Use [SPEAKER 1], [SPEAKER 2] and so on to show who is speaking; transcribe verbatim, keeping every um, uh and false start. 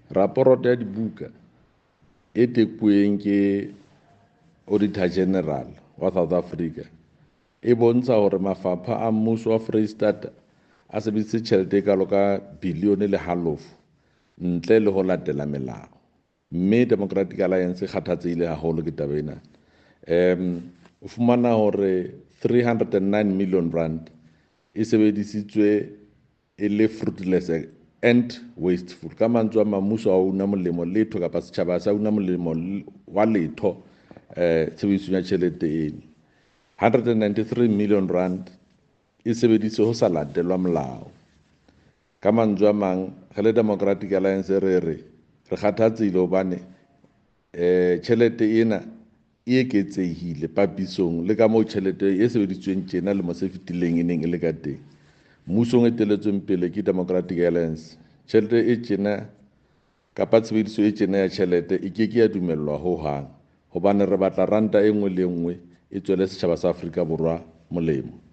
[SPEAKER 1] raporoto ya dibuka e tekuweng ke Auditor General wa South Africa e bontsha hore mafapha a mmuso wa Freistata a sebedisitse tjhelete e kalo ka bilione le halofo ntle le ho latela melao, mme Democratic Alliance e kgathatsehile haholo ke taba ena. Um, o fumana hore three hundred nine million rand e sebedisitswe e le fruitless and wasteful. Ka mantswe a mang, mmuso ha una molemo letho kapa setjhaba sa una molemo wa letho eh tshebedisong ya tjhelete eno. one hundred ninety-three million rand e sebedisitswe ho sa latelwa molao. Ka mantswe a mang, re le Democratic Alliance re re re kgathatsehile hobane eh tjhelete ena e eketsehile papisong le ka moo tjhelete e sebedisitsweng tjena le mo se fetileng e neng e le ka teng. Mmusong e teletsweng pele ke Democratic Alliance, tjhelete e tjena kapa tshebediso e tjena ya tjhelete e keke ya dumellwa ho hang hobane re batla ranta e nngwe le nngwe e tswele setjhaba sa Afrika Borwa molemo.